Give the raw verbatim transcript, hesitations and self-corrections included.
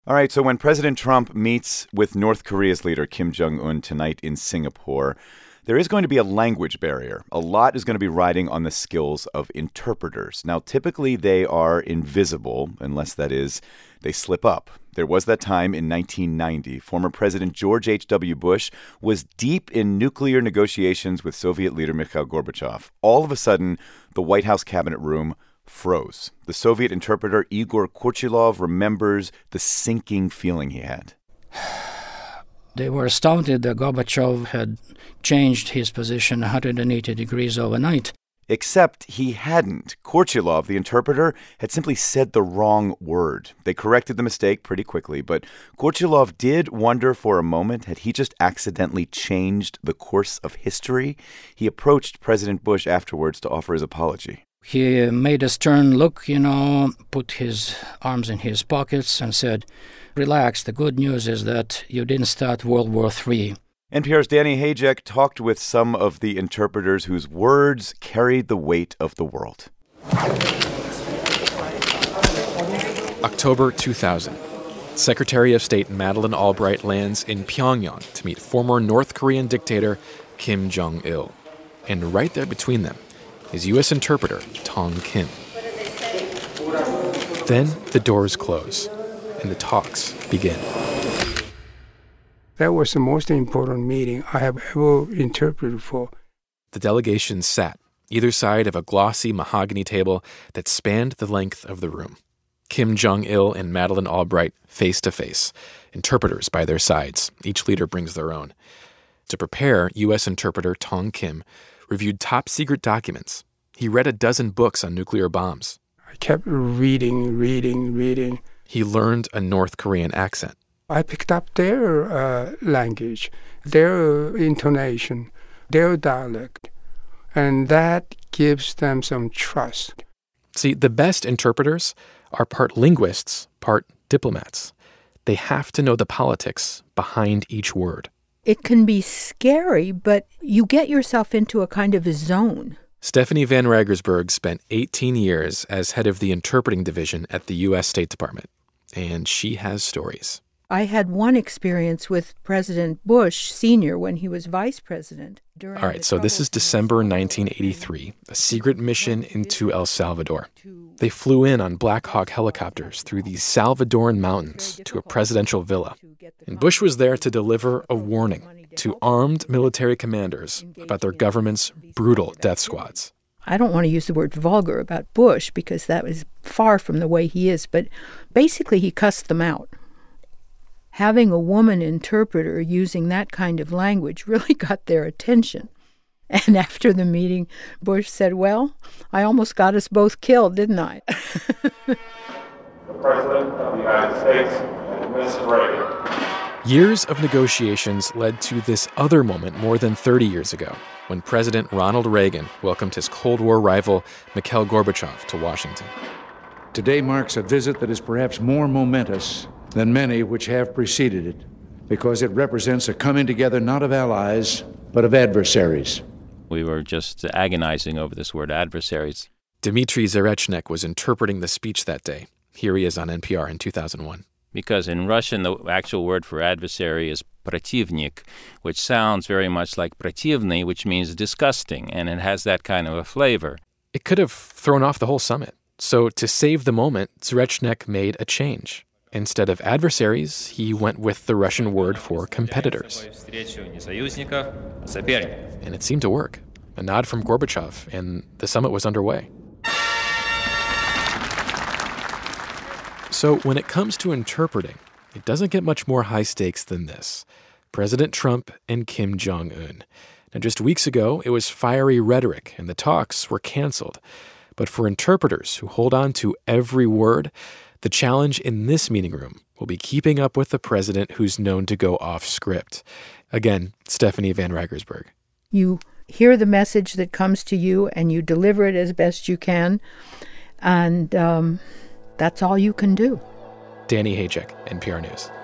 All right, so when President Trump meets with North Korea's leader, Kim Jong-un, tonight in Singapore, there is going to be a language barrier. A lot is going to be riding on the skills of interpreters. Now, typically they are invisible, unless, that is, they slip up. There was that time in nineteen ninety. Former President George H W. Bush was deep in nuclear negotiations with Soviet leader Mikhail Gorbachev. All of a sudden, the White House cabinet room froze. The Soviet interpreter Igor Korchilov remembers the sinking feeling he had. They were astounded that Gorbachev had changed his position one hundred eighty degrees overnight. Except he hadn't. Korchilov, the interpreter, had simply said the wrong word. They corrected the mistake pretty quickly, but Korchilov did wonder for a moment, had he just accidentally changed the course of history? He approached President Bush afterwards to offer his apology. He made a stern look, you know, put his arms in his pockets and said, "Relax, the good news is that you didn't start World War Three. N P R's Danny Hajek talked with some of the interpreters whose words carried the weight of the world. October two thousand. Secretary of State Madeleine Albright lands in Pyongyang to meet former North Korean dictator Kim Jong-il. And right there between them is U S interpreter Tong Kim. Then the doors close and the talks begin. That was the most important meeting I have ever interpreted for. The delegation sat either side of a glossy mahogany table that spanned the length of the room. Kim Jong-il and Madeleine Albright face to face, interpreters by their sides. Each leader brings their own. To prepare, U S interpreter Tong Kim reviewed top-secret documents. He read a dozen books on nuclear bombs. I kept reading, reading, reading. He learned a North Korean accent. I picked up their uh, language, their intonation, their dialect, and that gives them some trust. See, the best interpreters are part linguists, part diplomats. They have to know the politics behind each word. It can be scary, but you get yourself into a kind of a zone. Stephanie Van Rigersberg spent eighteen years as head of the interpreting division at the U S State Department, and she has stories. I had one experience with President Bush Senior when he was vice president. All right, so this is December nineteen eighty-three, a secret mission into El Salvador. They flew in on Black Hawk helicopters through the Salvadoran mountains to a presidential villa. And Bush was there to deliver a warning to armed military commanders about their government's brutal death squads. I don't want to use the word vulgar about Bush because that was far from the way he is, but basically he cussed them out. Having a woman interpreter using that kind of language really got their attention. And after the meeting, Bush said, "Well, I almost got us both killed, didn't I?" The President of the United States, Miz Reagan. Years of negotiations led to this other moment more than thirty years ago, when President Ronald Reagan welcomed his Cold War rival, Mikhail Gorbachev, to Washington. Today marks a visit that is perhaps more momentous than many which have preceded it, because it represents a coming together not of allies, but of adversaries. We were just agonizing over this word, adversaries. Dmitry Zarechnek was interpreting the speech that day. Here he is on N P R in two thousand one. Because in Russian, the actual word for adversary is protivnik, which sounds very much like protivny, which means disgusting, and it has that kind of a flavor. It could have thrown off the whole summit. So to save the moment, Zarechnek made a change. Instead of adversaries, he went with the Russian word for competitors. And it seemed to work. A nod from Gorbachev, and the summit was underway. So when it comes to interpreting, it doesn't get much more high stakes than this. President Trump and Kim Jong-un. Now, just weeks ago, it was fiery rhetoric, and the talks were canceled. But for interpreters who hold on to every word, the challenge in this meeting room will be keeping up with the president who's known to go off script. Again, Stephanie Van Rigersberg. You hear the message that comes to you and you deliver it as best you can. And um, that's all you can do. Danny Hajek, N P R News.